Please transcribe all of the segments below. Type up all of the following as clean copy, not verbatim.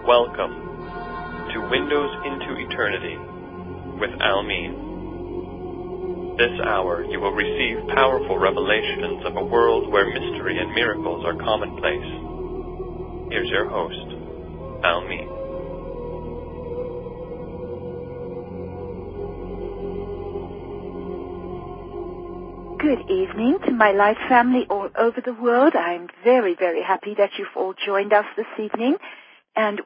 Welcome to Windows into Eternity with Almin. This hour you will receive powerful revelations of a world where mystery and miracles are commonplace. Here's your host, Almin. Good evening to my light family all over the world. I'm very, very happy that you've all joined us this evening. And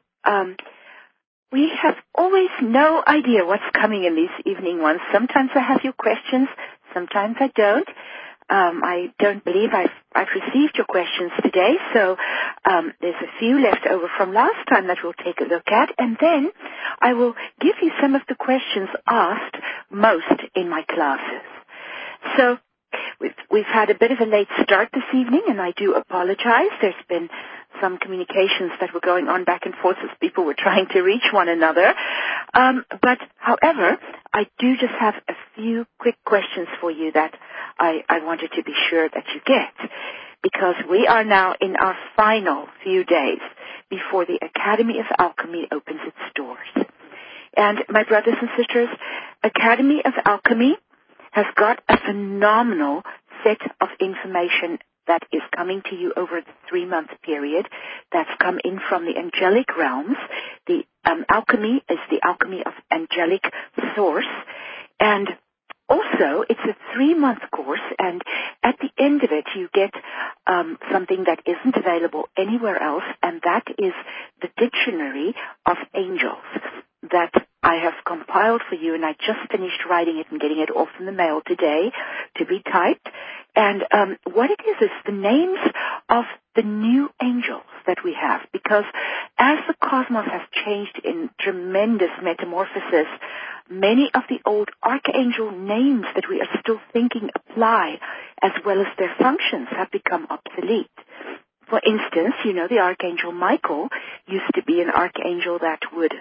we have always no idea what's coming in these evening ones. Sometimes I have your questions, sometimes I don't. I don't believe I've received your questions today, so there's a few left over from last time that we'll take a look at, and then I will give you some of the questions asked most in my classes. So we've had a bit of a late start this evening, and I do apologize. There's been some communications that were going on back and forth as people were trying to reach one another. But, however, I do just have a few quick questions for you that I wanted to be sure that you get, because we are now in our final few days before the Academy of Alchemy opens its doors. And, my brothers and sisters, Academy of Alchemy has got a phenomenal set of information that is coming to you over the 3-month period that's come in from the angelic realms. The alchemy is the alchemy of angelic source. And also, it's a 3-month course, and at the end of it, you get something that isn't available anywhere else, and that is the Dictionary of Angels that I have compiled for you, and I just finished writing it and getting it off in the mail today to be typed. And what it is the names of the new angels that we have, because as the cosmos has changed in tremendous metamorphosis, many of the old archangel names that we are still thinking apply, as well as their functions, have become obsolete. For instance, you know, the Archangel Michael used to be an archangel that would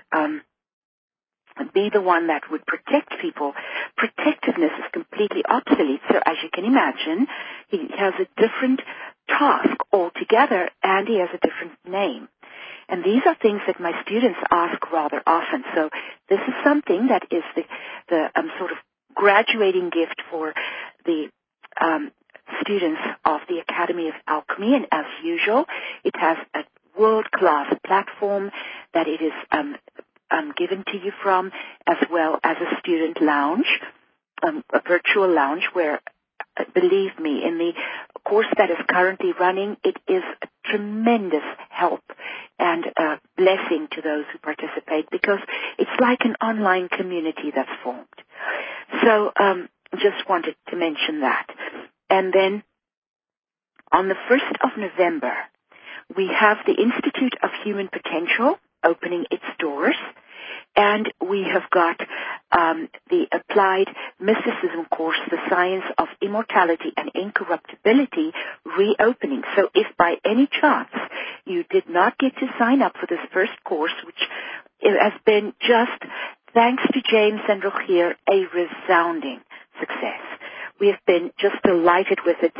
be the one that would protect people. Protectiveness is completely obsolete, so as you can imagine, he has a different task altogether, and he has a different name. And these are things that my students ask rather often. So this is something that is the sort of graduating gift for the students of the Academy of Alchemy, and as usual, it has a world-class platform that it is given to you from, as well as a student lounge, a virtual lounge where, believe me, in the course that is currently running, it is a tremendous help and a blessing to those who participate, because it's like an online community that's formed. So just wanted to mention that. And then on the 1st of November, we have the Institute of Human Potential opening its doors, and we have got the Applied Mysticism course, The Science of Immortality and Incorruptibility, reopening. So if by any chance you did not get to sign up for this first course, which has been just, thanks to James and Rogier, a resounding success. We have been just delighted with it.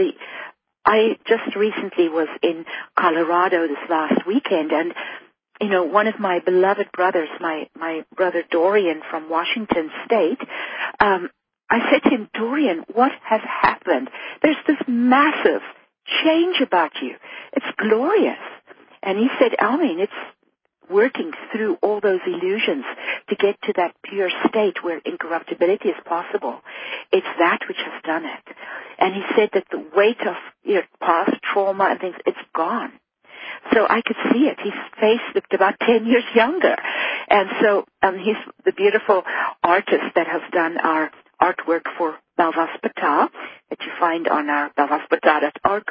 I just recently was in Colorado this last weekend, and you know, one of my beloved brothers, my brother Dorian from Washington State, I said to him, Dorian, what has happened? There's this massive change about you. It's glorious. And he said, Almin, it's working through all those illusions to get to that pure state where incorruptibility is possible. It's that which has done it. And he said that the weight of past trauma and things, it's gone. So I could see it. His face looked about 10 years younger. And so he's the beautiful artist that has done our artwork for Balvaspata that you find on our balvaspata.org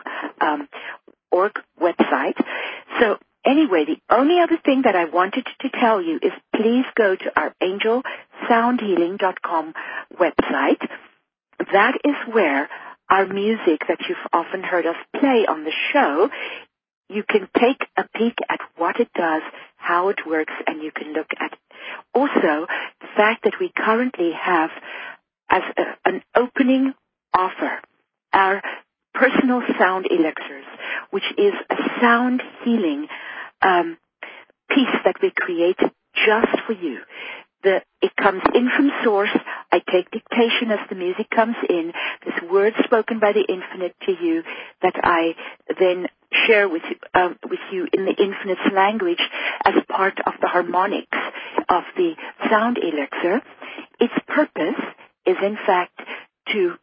website. So anyway, the only other thing that I wanted to tell you is please go to our angelsoundhealing.com website. That is where our music that you've often heard us play on the show, you can take a peek at what it does, how it works, and you can look at also the fact that we currently have as an opening offer our personal sound elixirs, which is a sound healing piece that we created just for you. It comes in from source. I take dictation as the music comes in. There's words spoken by the infinite to you that I then share with you in the infinite's language as part of the harmonics of the sound elixir. Its purpose is, in fact, to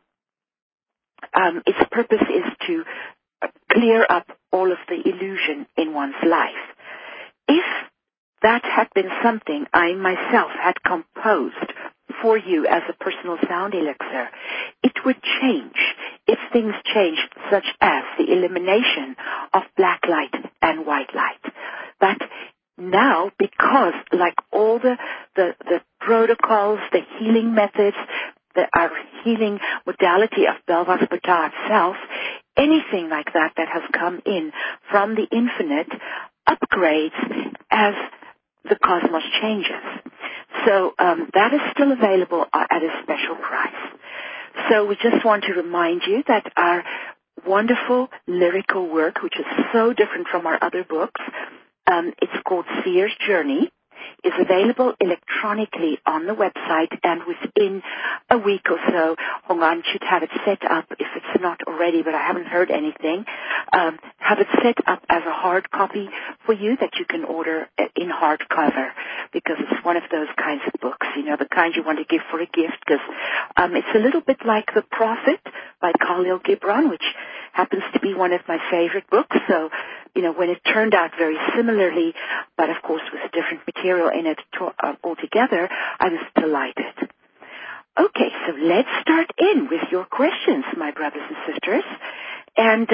clear up all of the illusion in one's life. If that had been something I myself had composed for you as a personal sound elixir, it would change if things changed, such as the elimination of black light and white light. But now, because like all the protocols, the healing methods, our healing modality of Belvas Bata itself, anything like that has come in from the infinite upgrades as the cosmos changes. So that is still available at a special price. So we just want to remind you that our wonderful lyrical work, which is so different from our other books, it's called Seer's Journey, is available electronically on the website, and within a week or so, Hongan should have it set up, if it's not already, but I haven't heard anything, have it set up as a hard copy for you that you can order in hardcover, because it's one of those kinds of books, the kind you want to give for a gift, because it's a little bit like The Prophet by Khalil Gibran, which happens to be one of my favorite books. So, when it turned out very similarly, but of course with different material in it altogether, I was delighted. Okay, so let's start in with your questions, my brothers and sisters. And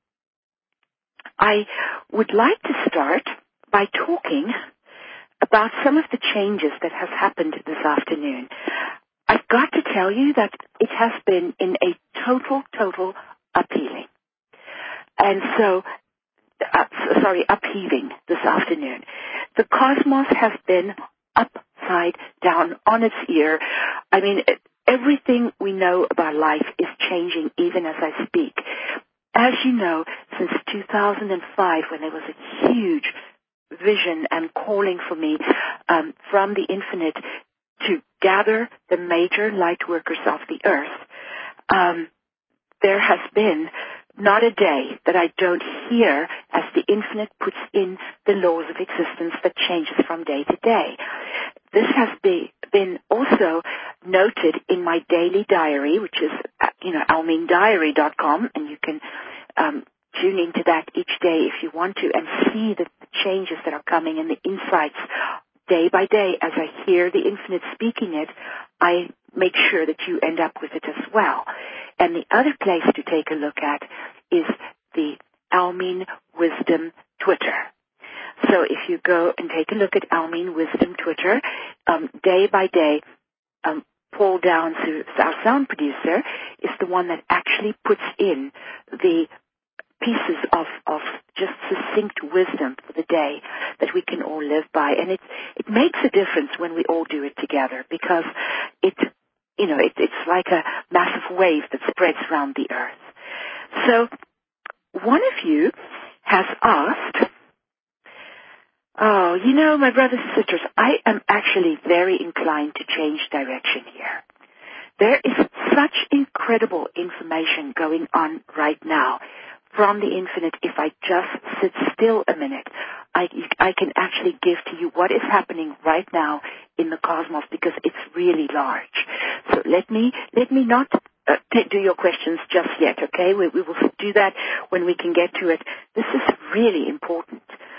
I would like to start by talking about some of the changes that have happened this afternoon. I've got to tell you that it has been in a total upheaving. And so, upheaving this afternoon. The cosmos has been upside down on its ear. I mean, everything we know about life is changing even as I speak. As you know, since 2005, when there was a huge vision and calling for me from the infinite to gather the major light workers of the earth, there has been not a day that I don't hear as the infinite puts in the laws of existence that changes from day to day. This has been also noted in my daily diary, which is, almeendiary.com, and you can tune into that each day if you want to and see the changes that are coming and the insights day by day as I hear the infinite speaking it. I make sure that you end up with it as well. And the other place to take a look at is the Almeen Wisdom Twitter. So if you go and take a look at Almeen Wisdom Twitter, day by day, Paul Downs, who's our sound producer, is the one that actually puts in the pieces of just succinct wisdom for the day that we can all live by. And it makes a difference when we all do it together, because it's like a massive wave that spreads around the earth. So one of you has asked, my brothers and sisters, I am actually very inclined to change direction here. There is such incredible information going on right now from the infinite. If I just sit still a minute, I can actually give to you what is happening right now in the cosmos, because it's really large. So let me not do your questions just yet, okay? We will do that when we can get to it. This is really important.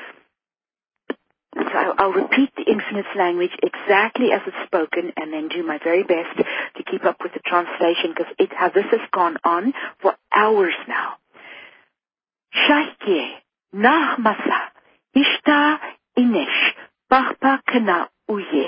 So I'll repeat the infinite's language exactly as it's spoken, and then do my very best to keep up with the translation, because this has gone on for hours now. Shaike, Nahmasa, Ishta Inesh, Bachpa Kana Uye.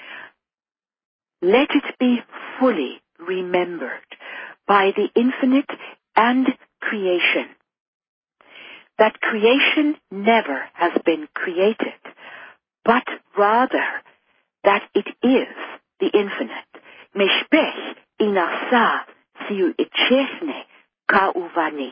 Let it be fully remembered by the infinite and creation that creation never has been created, but rather that it is the infinite. Meshpech inasa siu ichechne ka uvani.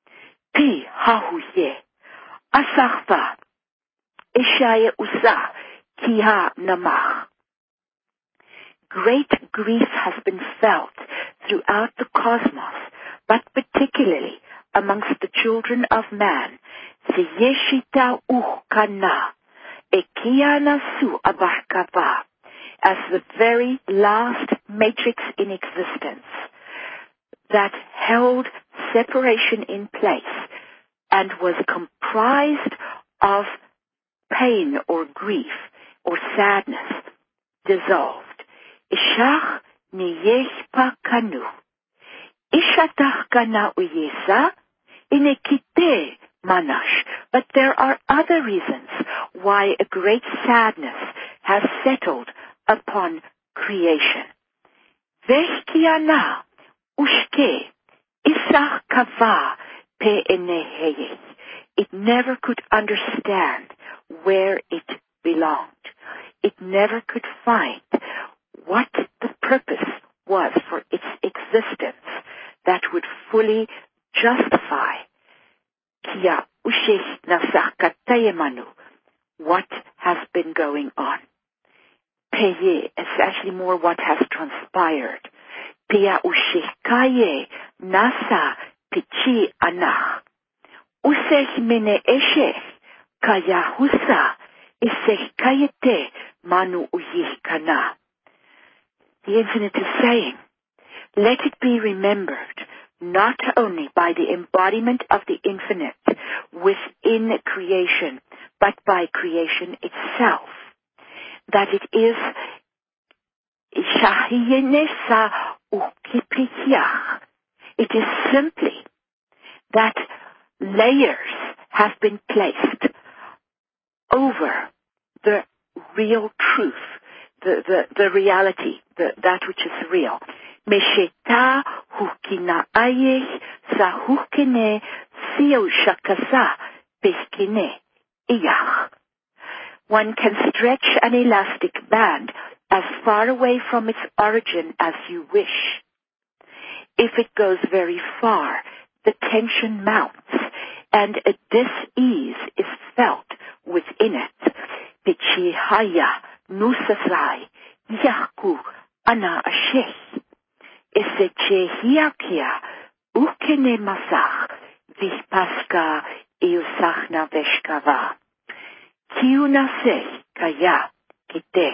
Pi hahuye asachva ishaye usa kia namach. Great grief has been felt throughout the cosmos, but particularly amongst the children of man. Seyeshita uchkana, ekiana su abarkava, as the very last matrix in existence that held separation in place and was comprised of pain or grief or sadness, dissolved. Ishach niyeshpa kanu. Ishatach kana uyesa inekite manash. But there are other reasons why a great sadness has settled upon creation. Veshkiana ushke isach kava pe eneheye. It never could understand where it belonged. It never could find what the purpose was for its existence that would fully justify kia ushech nasach katayemanu, what has been going on. Peye is actually more what has transpired. Pia ushekaye nasa pichi anach. Usech mene eshech kaya husa isech kayete manu uyich kana. The Infinite is saying, let it be remembered not only by the embodiment of the Infinite within creation, but by creation itself, that it is shahiyenesa ukipiyach. It is simply that layers have been placed over the real truth, the reality, that which is real. Mesheta hukina ayeh sahukine siyo shakasa peskine iyach. One can stretch an elastic band as far away from its origin as you wish. If it goes very far, the tension mounts, and a dis-ease is felt within it. Pichihaya nusasai yaku ana asheh. Esechehiakia ukene masach vihpaska eusachna veshkava. Kiunaseh kaya kite.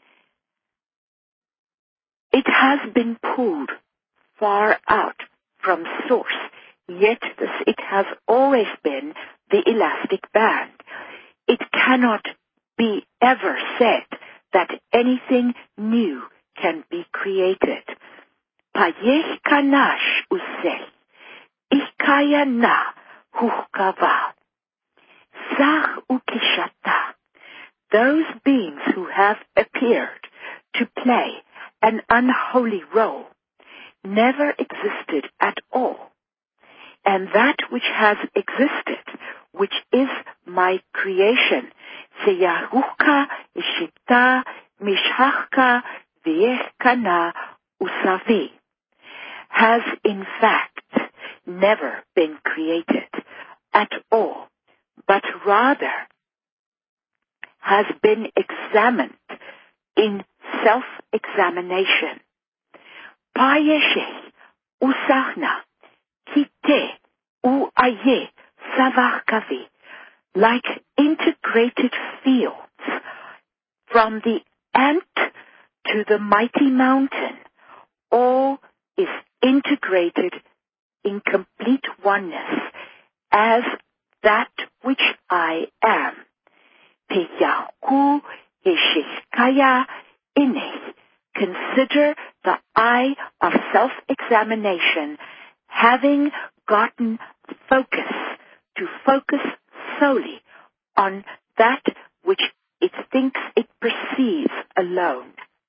It has been pulled far out from source, yet it has always been the elastic band. It cannot be ever said that anything new can be created. Payeh kanash useh, ikaya na hukava. Zach ukishata. Those beings who have appeared to play an unholy role never existed at all. And that which has existed, which is my creation, seyahuka ishita mishachka viechkana usavi, has in fact never been created at all, but rather has been examined in self-examination. Payeshe usachna kite uaye savakavi, like integrated fields, from the ant to the mighty mountain, all is integrated in complete oneness as that which I am. Peyahu heshikaya ineh. Consider the eye of self-examination having gotten focus to focus solely on that which it thinks it perceives alone.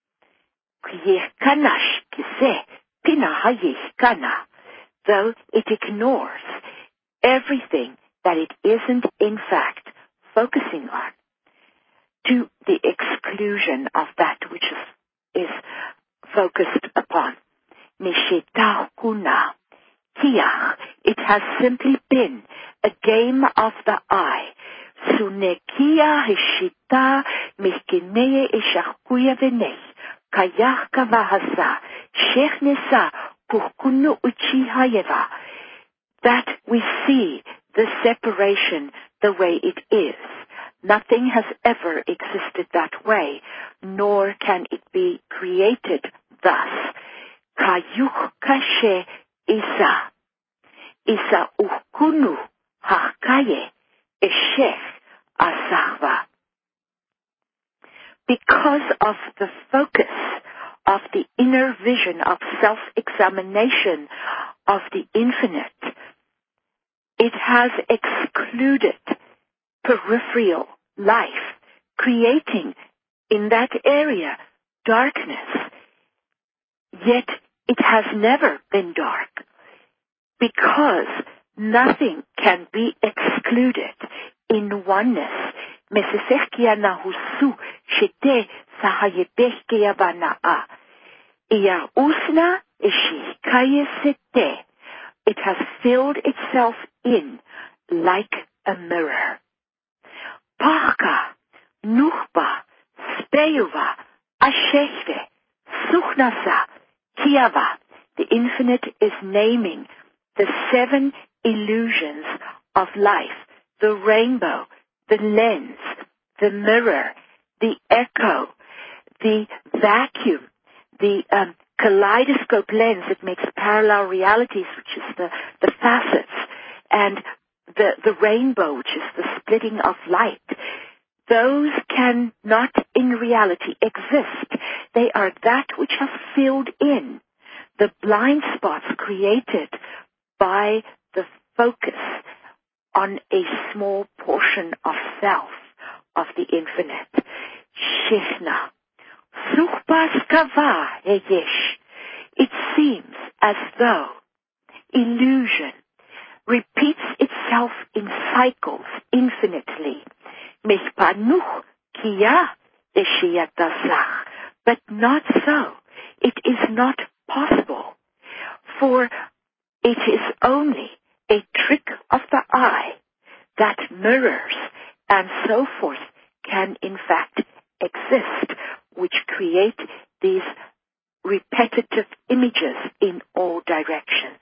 Though it ignores everything that it isn't in fact focusing on, to the exclusion of that which is focused upon. Nishitahkuna Kiach. It has simply been a game of the eye, Sunekia heshita mihkineye ishachkuya venech. Kayach kavahasa. Shechnesa kurkunu uchihayeva. That we see the separation the way it is. Nothing has ever existed that way, nor can it be created thus. Kayuch kashe isa. Isa ukunu hakaye eshech asahva. Because of the focus of the inner vision of self-examination of the infinite, it has excluded peripheral life, creating in that area darkness. Yet it has never been dark, because nothing can be excluded in oneness. Mesesechkia nahusu shete sahayebechkia vanaa. Ia usna ishikaye sete. It has filled itself in like a mirror. Pachka, nuchba, speuva, ashechve, suchnasa, kiava. The infinite is naming the 7 illusions of life: the rainbow, the lens, the mirror, the echo, the vacuum, the kaleidoscope lens that makes parallel realities, which is the facets, and the rainbow, which is the splitting of light. Those cannot in reality exist. They are that which has filled in the blind spots created by the focus on a small portion of self, of the infinite. Shechna. Suchbas kava yesh. It seems as though illusion repeats itself in cycles infinitely. Mechpanuch kiya eshiyatasach. But not so. It is not possible. For it is only a trick of the eye that mirrors and so forth can in fact exist, which create these repetitive images in all directions.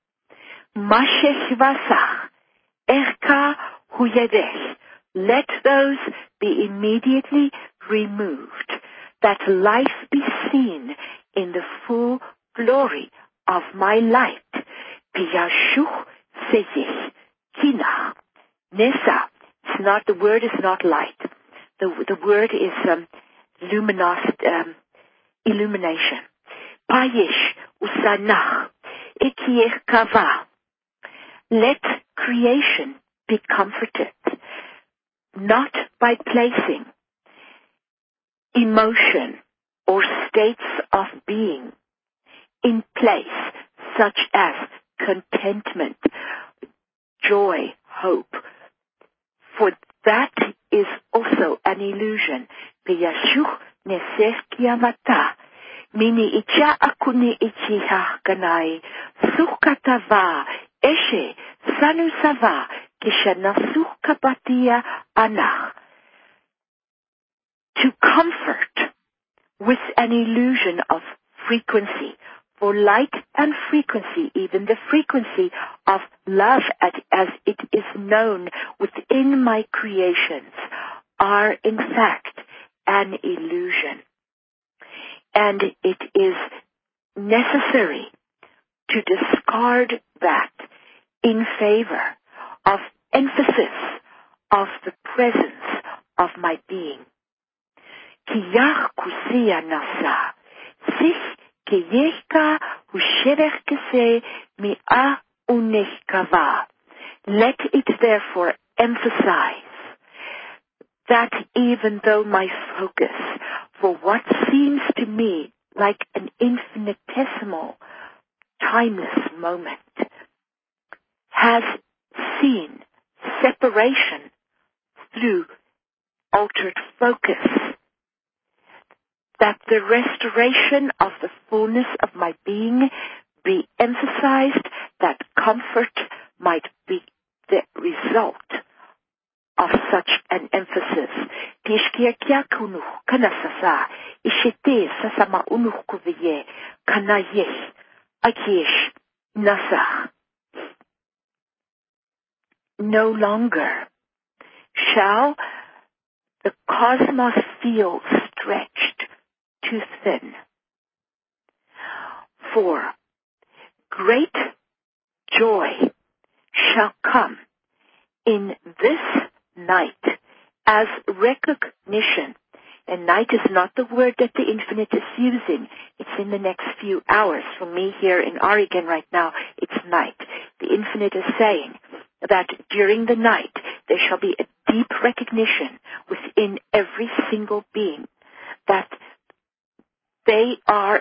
Mashech vasach, erka huyedech. Let those be immediately removed, that life be seen in the full glory of my light. Piyashuch seyech kina. Nesa. It's not, the word is not light. The word is illumination. Payesh usanach ekiech kava. Let creation be comforted, not by placing emotion or states of being in place, such as contentment, joy, hope. For that is also an illusion. Peyashuch nesech kiamata. Mini icha akuni ichiha kanai. Suchkatava eshe sanusava kishanasuch kapatia anach. To comfort with an illusion of frequency. For light and frequency, even the frequency of love as it is known within my creations, are in fact an illusion. And it is necessary to discard that in favor of emphasis of the presence of my being. Kiyach kusia nasa, sich keyeka hushevech kese mi'a unechkava. Let it therefore emphasize that even though my focus for what seems to me like an infinitesimal, timeless moment has seen separation through altered focus, that the restoration of the fullness of my being be emphasized, that comfort might be the result of such kia kunu kana sasa ishite sasama unukuviye kana yesh akish nasa. No longer shall the cosmos feel stretched too thin. For great joy shall come in this night as recognition. And night is not the word that the infinite is using. It's in the next few hours. For me here in Oregon right now, it's night. The infinite is saying that during the night there shall be a deep recognition within every single being that they are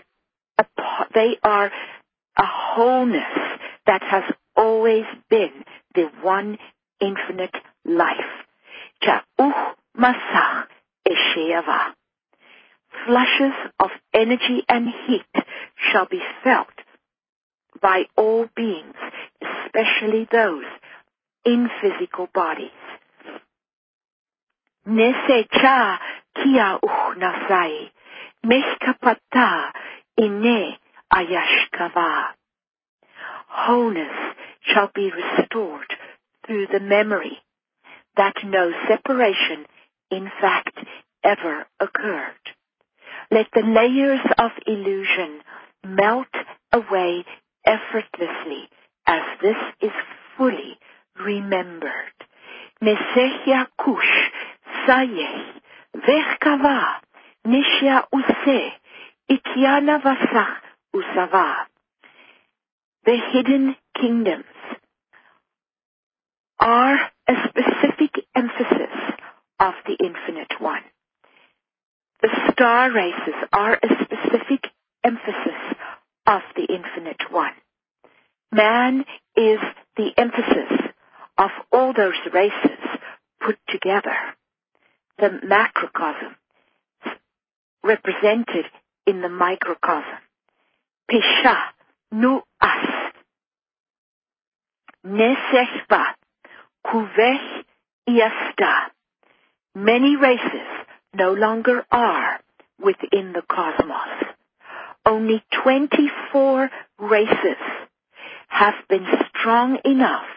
a wholeness that has always been the one infinite life. Masach Esheava. Flushes of energy and heat shall be felt by all beings, especially those in physical bodies. Nesecha kia nasai, meshkapata ine ayashkava. Wholeness shall be restored through the memory that no separation, in fact, ever occurred. Let the layers of illusion melt away effortlessly as this is fully remembered. Nesehya kush sayeh vechkava nishya use ikyana vasach usava. The hidden kingdoms are a specific emphasis of the Infinite One. The star races are a specific emphasis of the Infinite One. Man is the emphasis of all those races put together. The macrocosm represented in the microcosm. Pisha nu as. Nesechba kuvech iasta. Many races no longer are within the cosmos. Only 24 races have been strong enough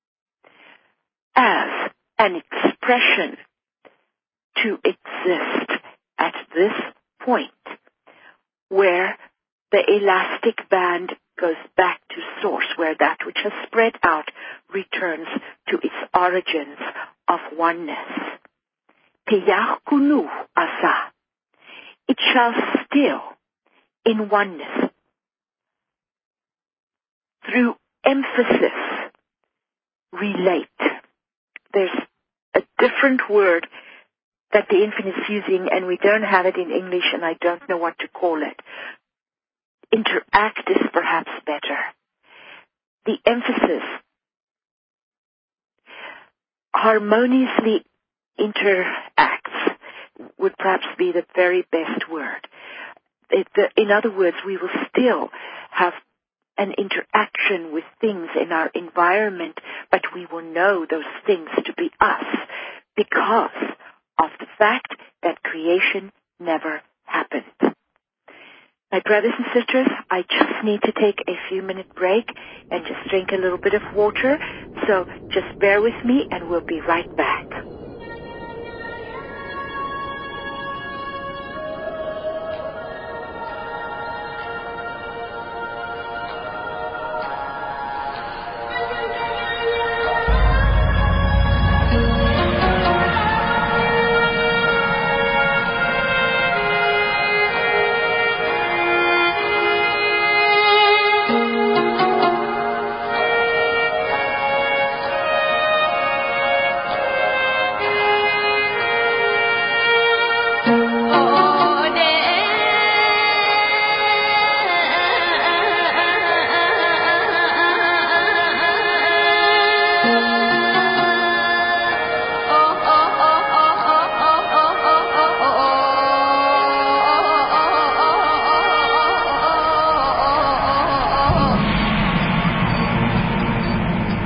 as an expression to exist at this point where the elastic band goes back to source, where that which has spread out returns to its origins of oneness. Piyakunu asa. It shall still, in oneness, through emphasis, relate. There's a different word that the infinite is using, and we don't have it in English, and I don't know what to call it. Interact is perhaps better. The emphasis harmoniously interacts would perhaps be the very best word. In other words, we will still have an interaction with things in our environment, but we will know those things to be us because of the fact that creation never happened. My brothers and sisters, I just need to take a few-minute break and just drink a little bit of water, so just bear with me and we'll be right back.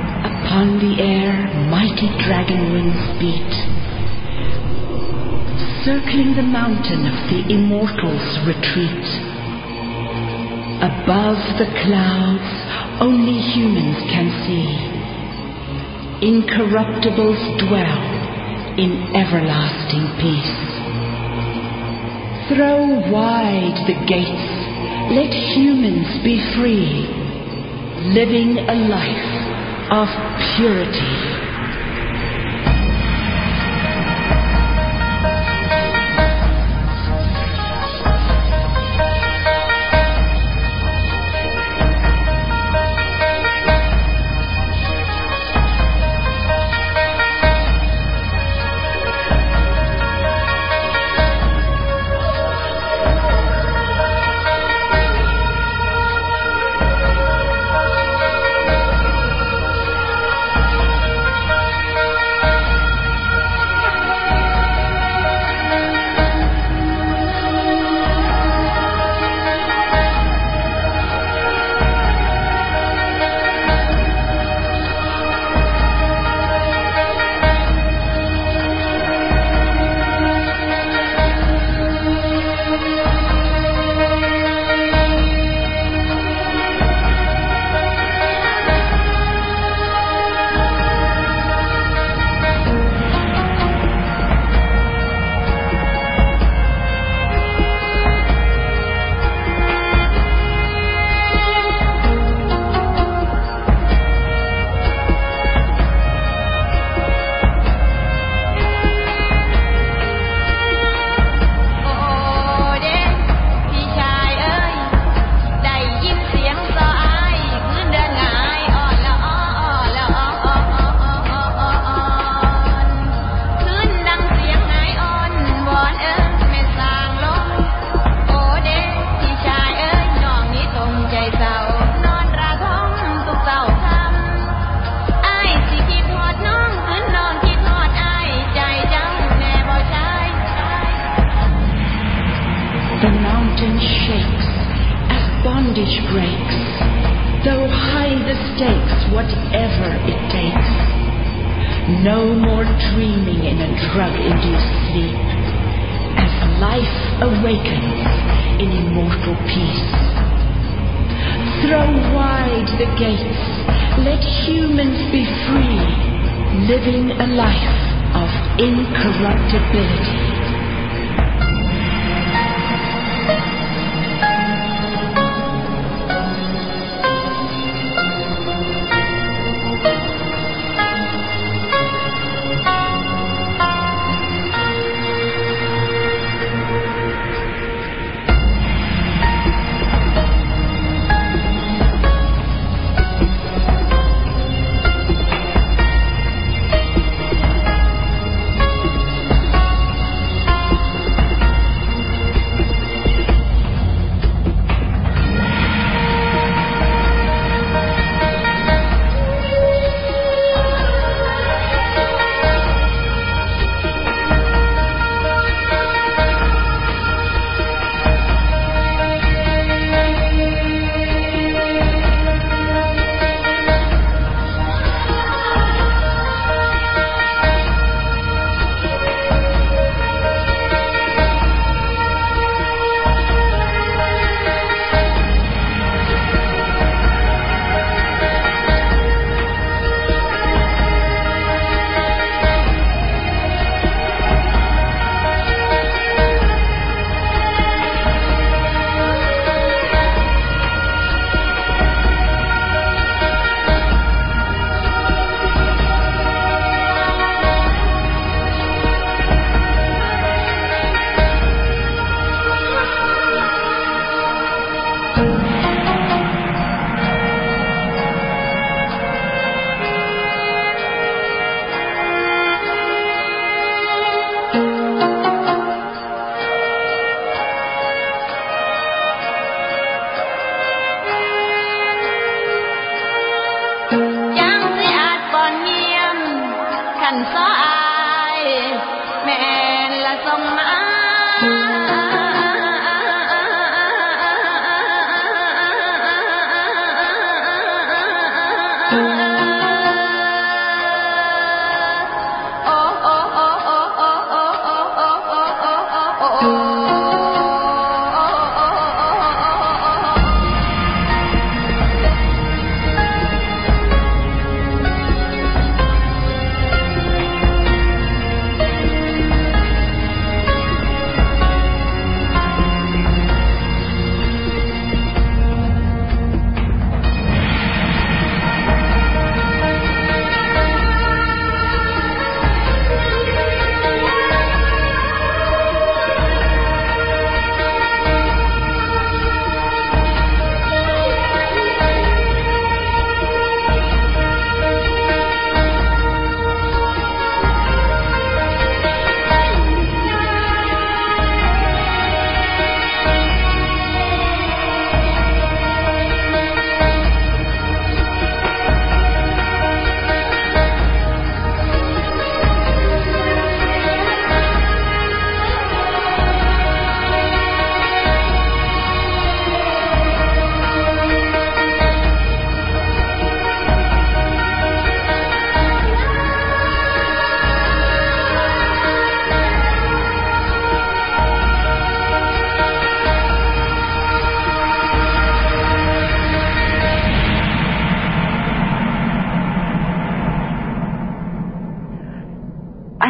Upon the air mighty dragon wings beat. circling the mountain of the immortals retreat. Above the clouds, only humans can see. Incorruptibles dwell in everlasting peace. Throw wide the gates, let humans be free, living a life of purity. Whatever it takes. No more dreaming in a drug-induced sleep, as life awakens in immortal peace. Throw wide the gates, let humans be free, living a life of incorruptibility.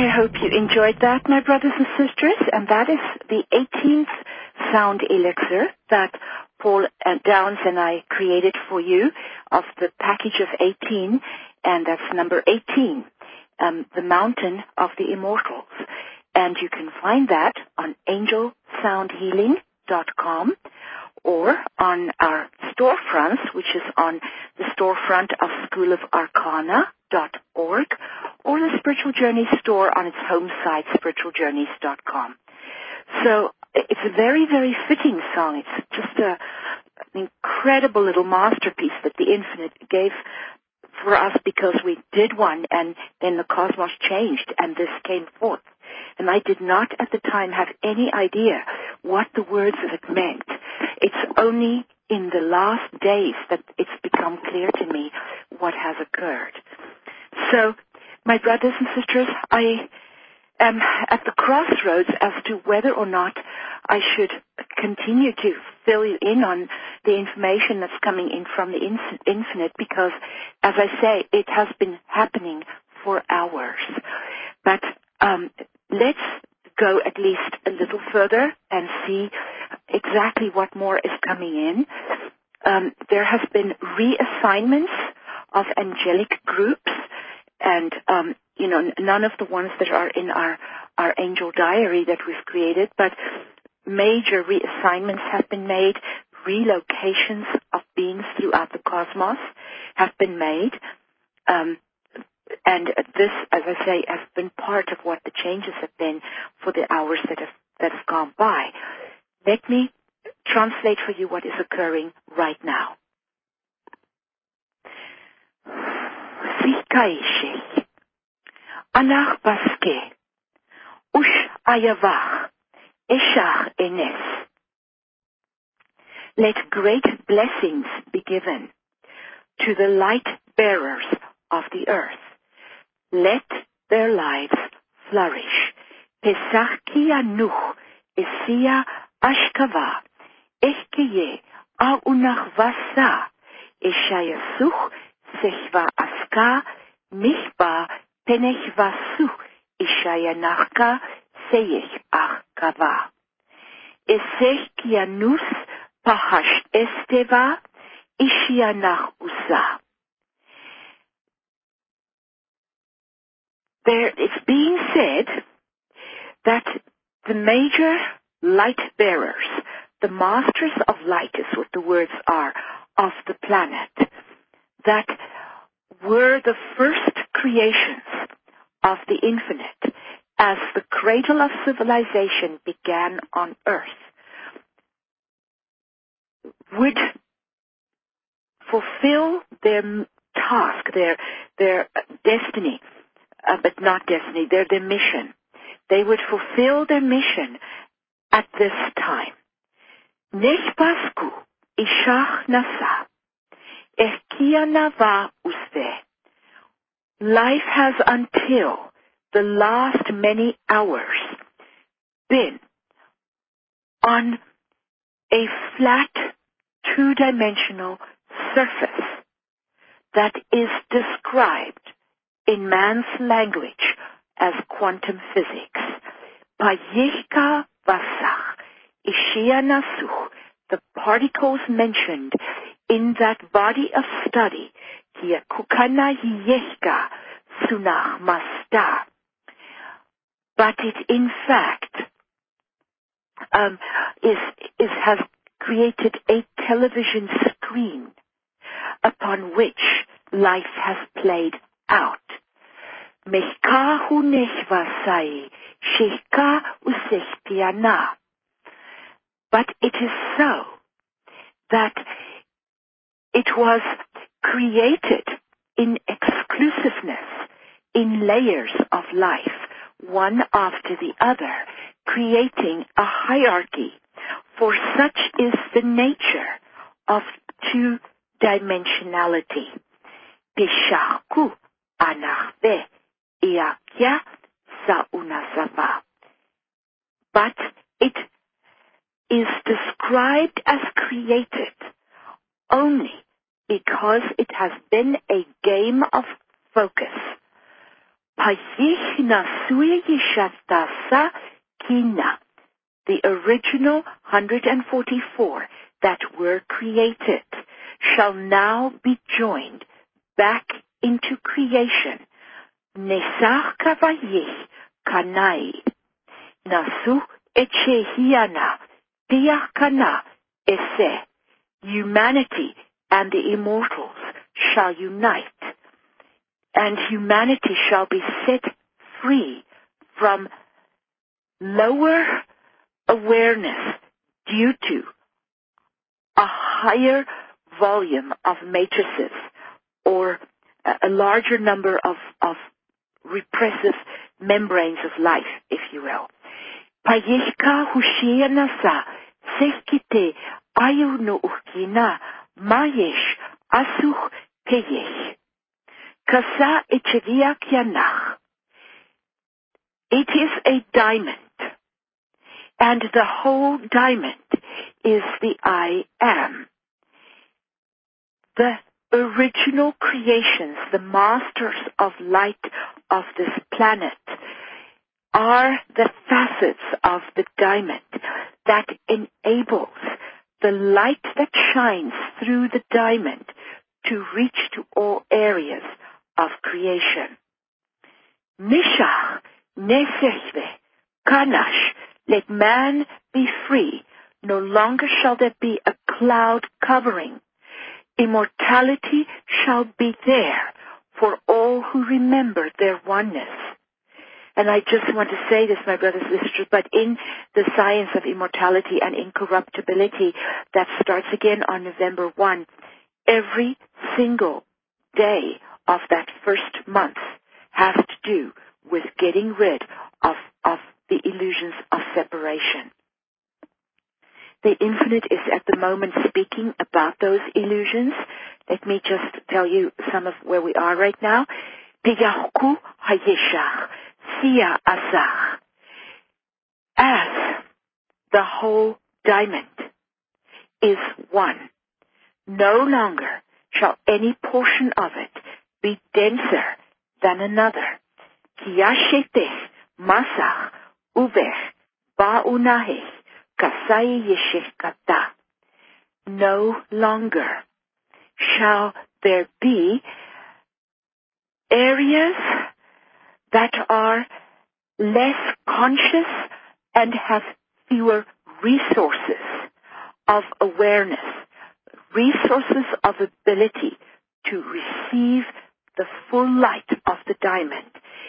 hope you enjoyed that, my brothers and sisters, and that is the 18th sound elixir that Paul Downs and I created for you of the package of 18, and that's number 18, The Mountain of the Immortals. And you can find that on angelsoundhealing.com or on our storefronts, which is on the storefront of schoolofarcana.org, or the Spiritual Journey store on its home site, spiritualjourneys.com. So it's a very, very fitting song. It's just an incredible little masterpiece that the Infinite gave for us because we did one and then the cosmos changed and this came forth. And I did not at the time have any idea what the words of it meant. It's only in the last days that it's become clear to me what has occurred. So, my brothers and sisters, I am at the crossroads as to whether or not I should continue to fill you in on the information that's coming in from the Infinite because, as I say, it has been happening for hours. But let's go at least a little further and see exactly what more is coming in. There has been reassignments of angelic groups, and none of the ones that are in our angel diary that we've created, but major reassignments have been made. Relocations of beings throughout the cosmos have been made. And this, as I say, has been part of what the changes have been for the hours that have gone by. Let me translate for you what is occurring right now. Sikaishich, Anach Baske, Ush Ayavach, Eshach Enes. Let great blessings be given to the light bearers of the earth. Let their lives flourish. Pesach ki anuch, esia ashkava, echkeye aunach vasa, eshayasuch, sechva aska, michba, penech vasuch, eshayanachka, seyech achkava. Esech ki anus, pahash esteva, ishianach usa. It's being said that the major light bearers, the masters of light is what the words are, of the planet, that were the first creations of the Infinite as the cradle of civilization began on Earth, would fulfill their task, their destiny, but not destiny, their mission. They would fulfill their mission at this time. Nechpasku ishach nasa, echkia nava usve. Life has until the last many hours been on a flat, two-dimensional surface that is described in man's language as quantum physics. Payihka vasach, ishia nasuch, the particles mentioned in that body of study, hiakukana yihka sunach masta. But it in fact has created a television screen upon which life has played out. Mechkahu nechvasai, shechka usechtiana. But it is so that it was created in exclusiveness, in layers of life, one after the other, creating a hierarchy, for such is the nature of two-dimensionality. Pishaku anachve iakya saunasava. But it is described as created only because it has been a game of focus Payihna Suyishatasa Kina, the original 144 that were created, shall now be joined back into creation. Nesach Kavayih Kanai. Nasu Echehiana Piakana Ese. Humanity and the immortals shall unite, and humanity shall be set free from lower awareness due to a higher volume of matrices or a larger number of repressive membranes of life, if you will. Payishka Hushianasa Sekite Ayunu Ukina Mayesh Asuch Peyesh Kasa Echeviak Yanach. It is a diamond, and the whole diamond is the I am. The original creations, the masters of light of this planet, are the facets of the diamond that enables the light that shines through the diamond to reach to all areas of creation. Mishach nesechve kanash, let man be free. No longer shall there be a cloud covering. Immortality shall be there for all who remember their oneness. And I just want to say this, my brothers and sisters, but in the science of immortality and incorruptibility that starts again on November 1, every single day of that first month has to do with getting rid of the illusions of separation. The Infinite is at the moment speaking about those illusions. Let me just tell you some of where we are right now. Piyahu hayeshach, siya asach. As the whole diamond is one, no longer shall any portion of it be denser than another. Kiyashetech masach uvech ba'unahech kasai yeshekata. No longer shall there be areas that are less conscious and have fewer resources of awareness, resources of ability to receive the full light of the diamond.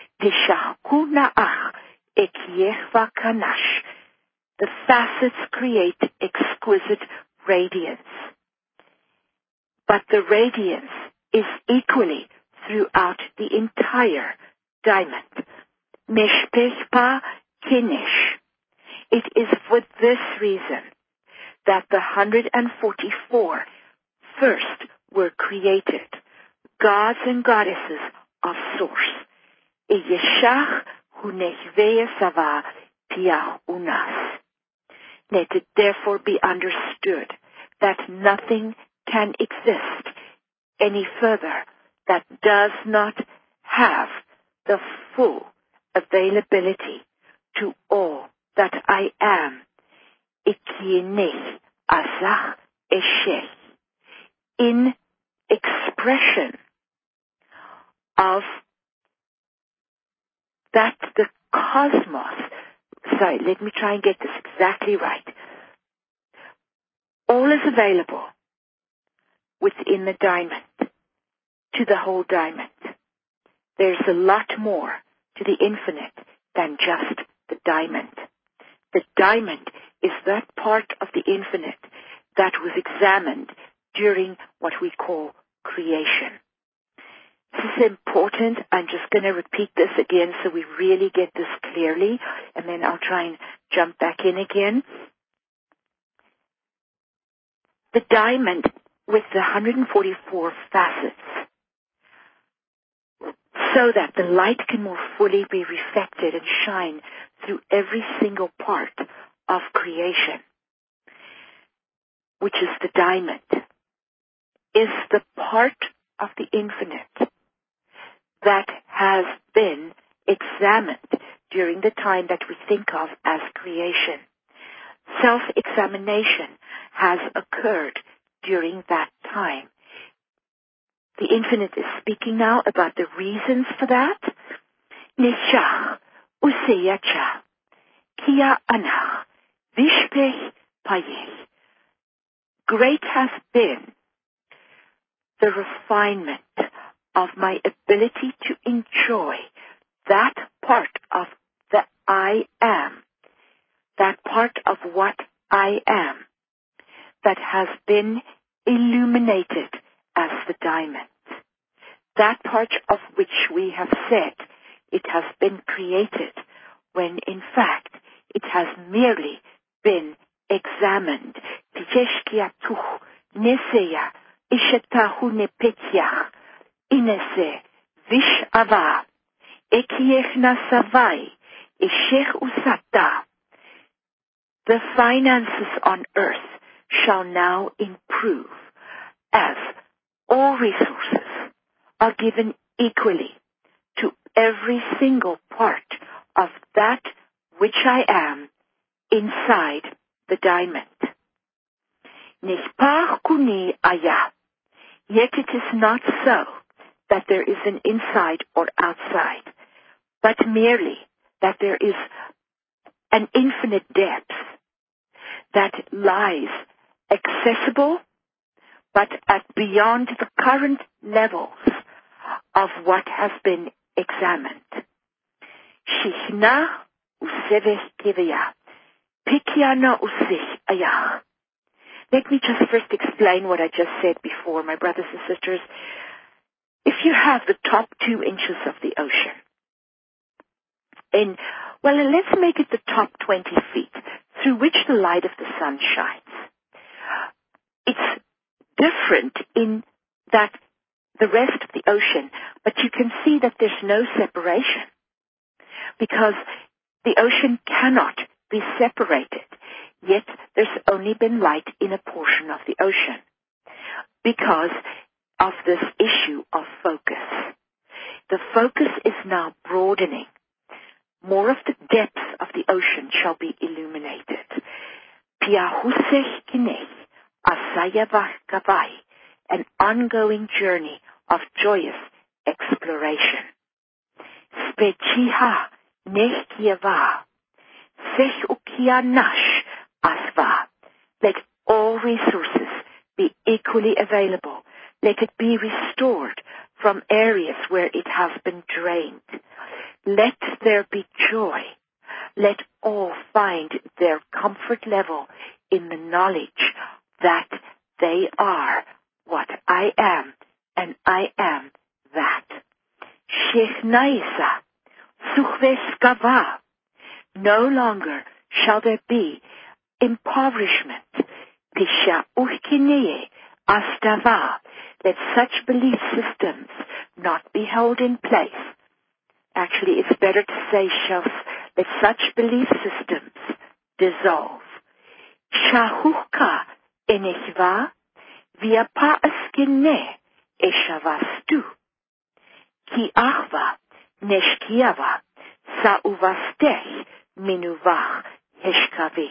The facets create exquisite radiance. But the radiance is equally throughout the entire diamond. Meshpechpa Kinesh. It is for this reason that the 144 first were created, gods and goddesses of source. Eyeshach hunechveya sava piach unas. Let it therefore be understood that nothing can exist any further that does not have the full availability to all that I am. Ikienech asach eshech. In expression of that the cosmos, let me try and get this exactly right. All is available within the diamond, to the whole diamond. There's a lot more to the infinite than just the diamond. The diamond is that part of the infinite that was examined during what we call creation. This is important. I'm just going to repeat this again so we really get this clearly, and then I'll try and jump back in again. The diamond with the 144 facets, so that the light can more fully be reflected and shine through every single part of creation, which is the diamond, is the part of the infinite that has been examined during the time that we think of as creation. Self-examination has occurred during that time. The Infinite is speaking now about the reasons for that. Neshach useyacha kia anach vishpech payeh. Great has been the refinement of my ability to enjoy that part of the I am, that part of what I am, that has been illuminated as the diamond. That part of which we have said it has been created, when in fact it has merely been examined. Tisheshkiatuch neseya ishetahu nepetyach inese vish ava ekiech nasavai ishech usata. The finances on earth shall now improve as all resources are given equally to every single part of that which I am inside the diamond. Nishpach kuni ayah. Yet it is not so that there is an inside or outside, but merely that there is an infinite depth that lies accessible, but at beyond the current levels of what has been examined. Shishna useveh kiveya, pikyana usich ayah. Let me just first explain what I just said before, my brothers and sisters. If you have the top 2 inches of the ocean, let's make it the top 20 feet through which the light of the sun shines. It's different in that the rest of the ocean, but you can see that there's no separation because the ocean cannot be separated, yet there's only been light in a portion of the ocean because of this issue of focus. The focus is now broadening. More of the depths of the ocean shall be illuminated. Piahusech kinech asayavach kavai, an ongoing journey of joyous exploration. Spechiha nech kiava, sech ukia nash asva. Let all resources be equally available. Let it be restored from areas where it has been drained. Let there be joy. Let all find their comfort level in the knowledge that they are what I am, and I am that. Shechnaisa, suchveskava. No longer shall there be impoverishment. Pisha uchkineye astava. Let such belief systems not be held in place. Actually, it's better to say, let such belief systems dissolve. Shahuka enechva viapa askine eshavastu. Ki achva neshkiava sauvastech minuvach heshkavi.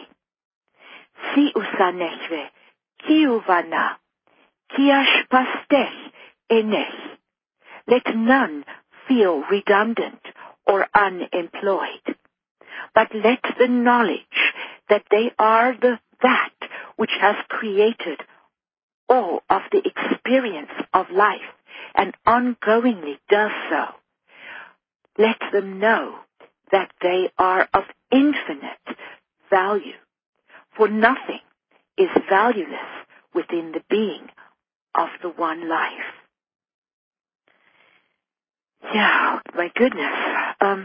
Si usanechve ki uvana ki ashpastech enech. Let none feel redundant or unemployed, but let the knowledge that they are that which has created all of the experience of life and ongoingly does so. Let them know that they are of infinite value, for nothing is valueless within the being of the one life. Yeah, my goodness.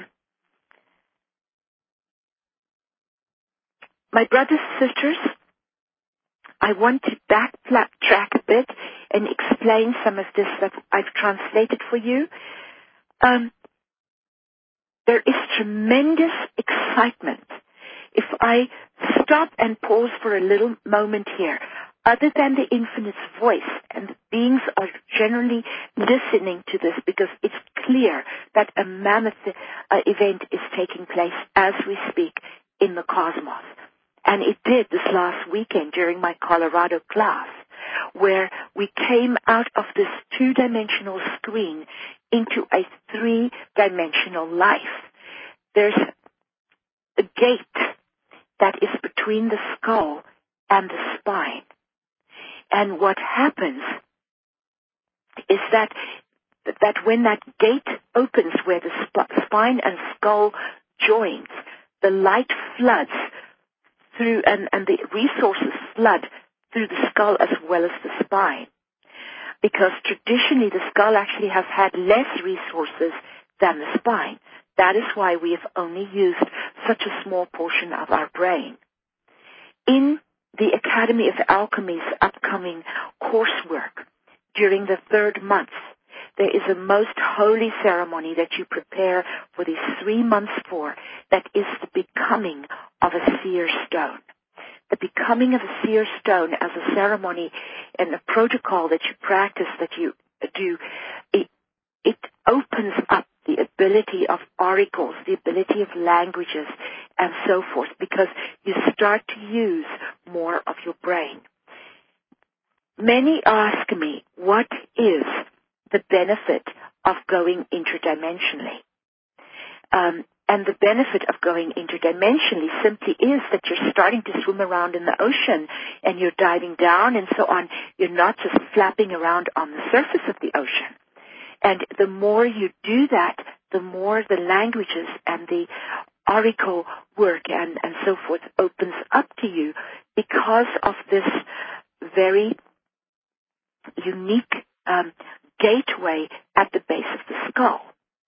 My brothers and sisters, I want to backtrack a bit and explain some of this that I've translated for you. There is tremendous excitement. If I stop and pause for a little moment here, other than the Infinite's voice, and beings are generally listening to this because it's clear that a mammoth event is taking place as we speak in the cosmos. And it did this last weekend during my Colorado class, where we came out of this two-dimensional screen into a three-dimensional life. There's a gate that is between the skull and the spine. And what happens is that when that gate opens where the spine and skull joins, the light floods through and the resources flood through the skull as well as the spine. Because traditionally the skull actually has had less resources than the spine. That is why we have only used such a small portion of our brain. In the Academy of Alchemy's upcoming coursework, during the 3rd month, there is a most holy ceremony that you prepare for these 3 months for, that is the becoming of a seer stone. The becoming of a seer stone as a ceremony and a protocol that you practice, that you do, it opens up the ability of oracles, the ability of languages, and so forth, because you start to use more of your brain. Many ask me, what is the benefit of going interdimensionally? And the benefit of going interdimensionally simply is that you're starting to swim around in the ocean and you're diving down and so on. You're not just flapping around on the surface of the ocean. And the more you do that, the more the languages and the oracle work and so forth opens up to you because of this very unique gateway at the base of the skull.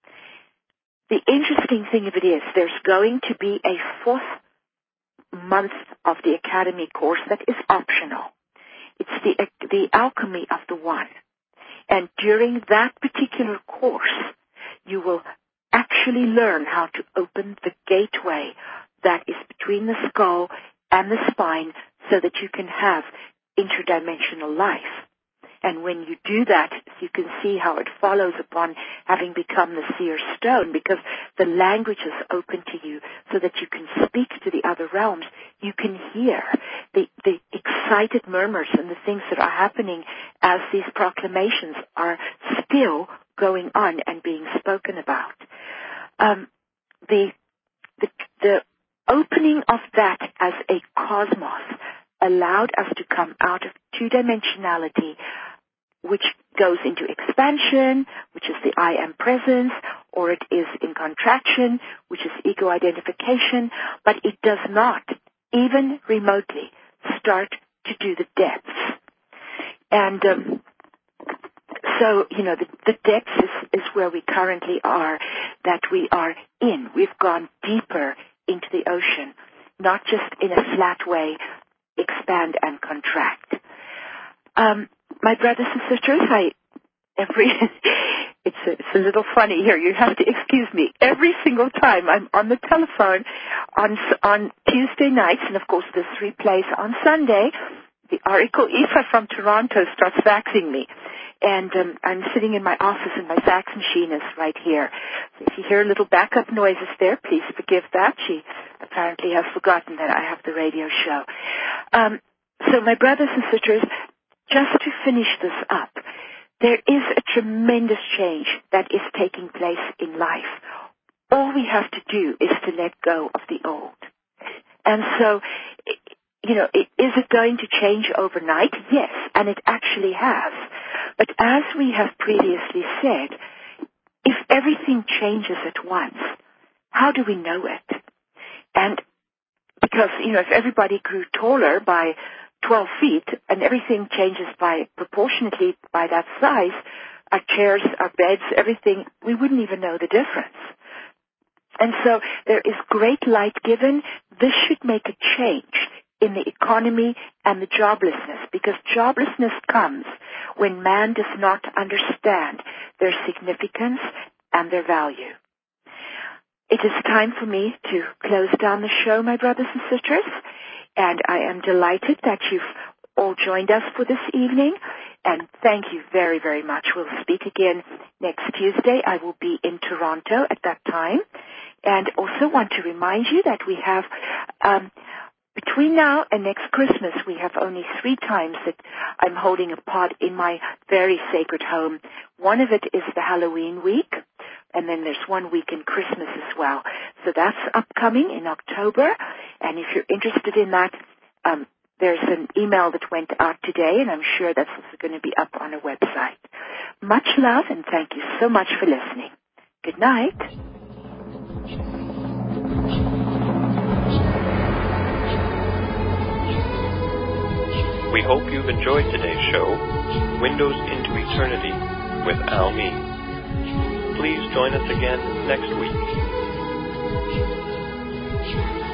The interesting thing of it is there's going to be a 4th month of the Academy course that is optional. It's the Alchemy of the One. And during that particular course, you will actually learn how to open the gateway that is between the skull and the spine so that you can have interdimensional life. And when you do that, you can see how it follows upon having become the seer stone, because the language is open to you so that you can speak to the other realms. You can hear the excited murmurs and the things that are happening as these proclamations are still going on and being spoken about. The opening of that as a cosmos allowed us to come out of two-dimensionality, which goes into expansion, which is the I am presence, or it is in contraction, which is ego identification, but it does not, even remotely, start to do the depths. And so, the depths is where we currently are, that we are in. We've gone deeper into the ocean, not just in a flat way, expand and contract. My brothers and sisters, it's a little funny here. You have to excuse me. Every single time I'm on the telephone on Tuesday nights, and of course this replays on Sunday, the Oracle Aoife from Toronto starts faxing me. And I'm sitting in my office and my fax machine is right here. So if you hear little backup noises there, please forgive that. She apparently has forgotten that I have the radio show. So my brothers and sisters, just to finish this up, there is a tremendous change that is taking place in life. All we have to do is to let go of the old. And so, is it going to change overnight? Yes, and it actually has. But as we have previously said, if everything changes at once, how do we know it? And because, if everybody grew taller by 12 feet and everything changes proportionately by that size, our chairs, our beds, everything, we wouldn't even know the difference. And so there is great light given. This should make a change in the economy and the joblessness, because joblessness comes when man does not understand their significance and their value. It is time for me to close down the show, my brothers and sisters, and I am delighted that you've all joined us for this evening, And thank you very, very much. We'll speak again next Tuesday. I will be in Toronto at that time. And also want to remind you that we have, between now and next Christmas, we have only 3 times that I'm holding a pod in my very sacred home. One of it is the Halloween week, and then there's 1 week in Christmas as well. So that's upcoming in October, and if you're interested in that, there's an email that went out today, and I'm sure that's also going to be up on a website. Much love, and thank you so much for listening. Good night. We hope you've enjoyed today's show, Windows into Eternity with Al Mean. Please join us again next week.